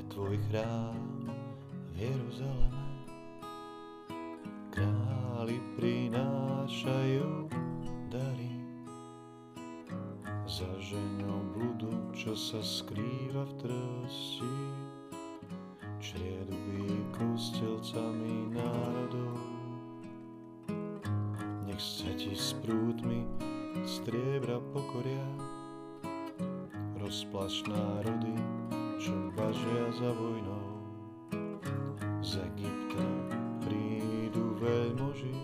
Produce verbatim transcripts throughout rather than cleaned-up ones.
tvoj chrám v Jeruzaleme. Králi prinášajú dary za ženou bludu, čo sa skrýva v trsti. Čriedu bíkov s telcami národov. Nech sa ti s prúdmi striebra pokoria, rozplaš národy, čo bažia za vojnou. Z Egypta prídu veľmoži,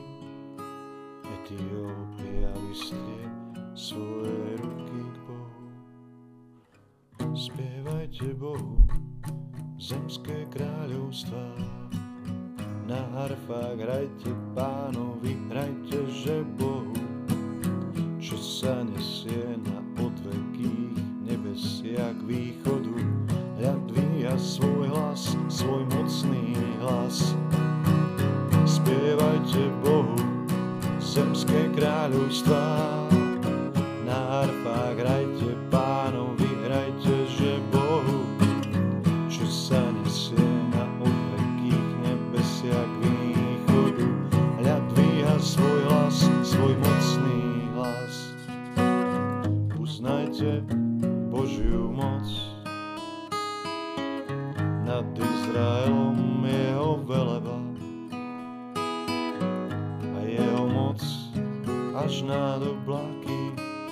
Etiópia vystrie svoje ruky k Bohu. Spievajte Bohu, zemské kráľovstvá, na harfách hrajte Pánovi, hrajte, že Bohu, čo sa nesie na odvekých nebesiach východu, hľad dvíha svoj hlas, svoj mocný hlas. Spievajte Bohu, zemské kráľovstvá, na harfách hrajte Pánovi, hrajte, že Bohu, čo sa nesie na odvekých nebesiach východu, hľad dvíha svoj hlas, svoj mocný hlas. Uznajte Božiu moc nad Izraelom, jeho veleba a jeho moc až nad oblaky.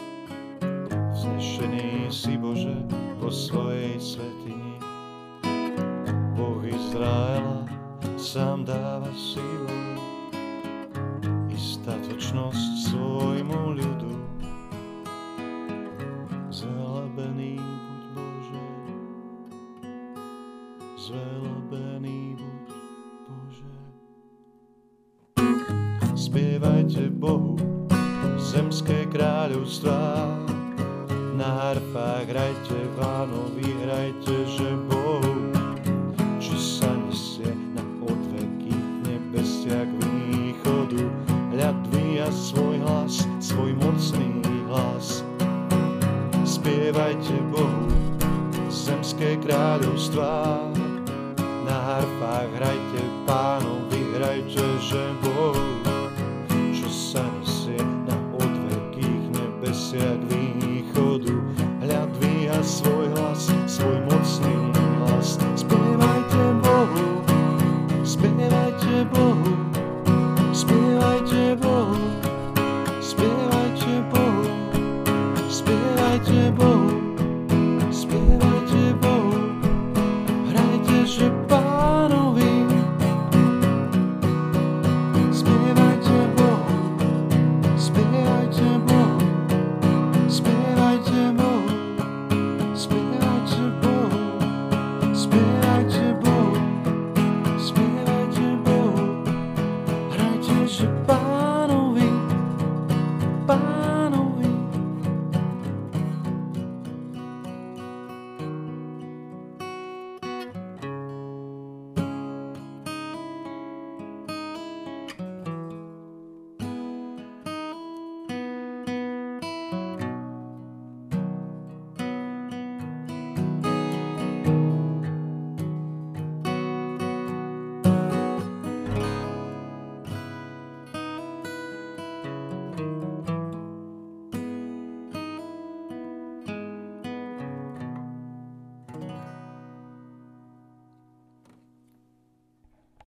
Vznešený si Bože vo svojej svätyni. Boh Izraela sám dáva sílu i statočnosť svojmu ľudu. Zvelebený buď Bože, zvelebený buď Bože. Spievajte Bohu, zemské kráľovstvá, na harfách hrajte Pánovi, hrajte, že Bohu, čo sa nesie na odvekých nebesiach východu, hľad dvíha svoj hlas, svoj mocný hlas. Spievajte Bohu, zemské kráľovstvá, na harfách hrajte Pánovi, hrajte, že Bohu, čo sa nesie na odvekých nebesiach východu,